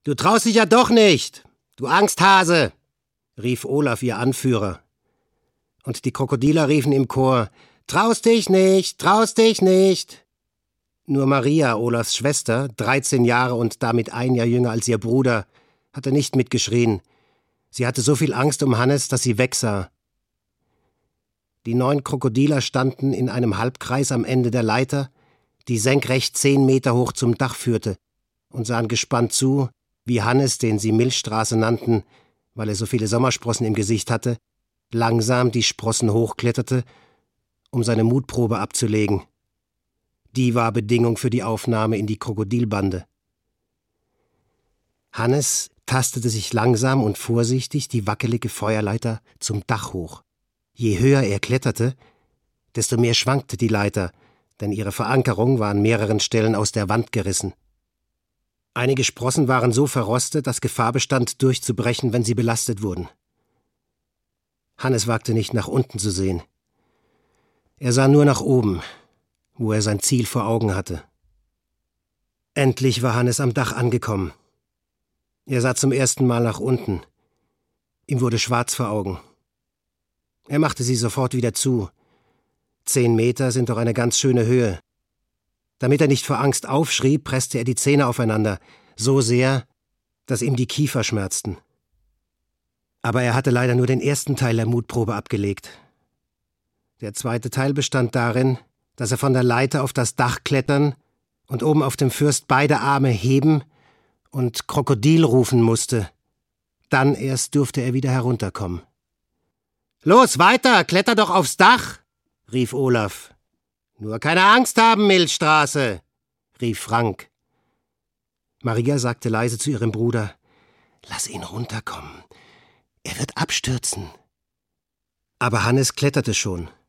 »Du traust dich ja doch nicht, du Angsthase«, rief Olaf, ihr Anführer. Und die Krokodiler riefen im Chor, »Traust dich nicht, traust dich nicht!« Nur Maria, Olafs Schwester, 13 Jahre und damit 1 Jahr jünger als ihr Bruder, hatte nicht mitgeschrien. Sie hatte so viel Angst um Hannes, dass sie wegsah. Die 9 Krokodiler standen in einem Halbkreis am Ende der Leiter, die senkrecht 10 Meter hoch zum Dach führte, und sahen gespannt zu, wie Hannes, den sie Milchstraße nannten, weil er so viele Sommersprossen im Gesicht hatte, langsam die Sprossen hochkletterte, um seine Mutprobe abzulegen. Die war Bedingung für die Aufnahme in die Krokodilbande. Hannes tastete sich langsam und vorsichtig die wackelige Feuerleiter zum Dach hoch. Je höher er kletterte, desto mehr schwankte die Leiter, denn ihre Verankerung war an mehreren Stellen aus der Wand gerissen. Einige Sprossen waren so verrostet, dass Gefahr bestand, durchzubrechen, wenn sie belastet wurden. Hannes wagte nicht, nach unten zu sehen. Er sah nur nach oben, wo er sein Ziel vor Augen hatte. Endlich war Hannes am Dach angekommen. Er sah zum ersten Mal nach unten. Ihm wurde schwarz vor Augen. Er machte sie sofort wieder zu. 10 Meter sind doch eine ganz schöne Höhe. Damit er nicht vor Angst aufschrie, presste er die Zähne aufeinander, so sehr, dass ihm die Kiefer schmerzten. Aber er hatte leider nur den ersten Teil der Mutprobe abgelegt. Der zweite Teil bestand darin, dass er von der Leiter auf das Dach klettern und oben auf dem First beide Arme heben und Krokodil rufen musste. Dann erst durfte er wieder herunterkommen. »Los, weiter, kletter doch aufs Dach«, rief Olaf. »Nur keine Angst haben, Milchstraße«, rief Frank. Maria sagte leise zu ihrem Bruder, »Lass ihn runterkommen. Er wird abstürzen.« Aber Hannes kletterte schon.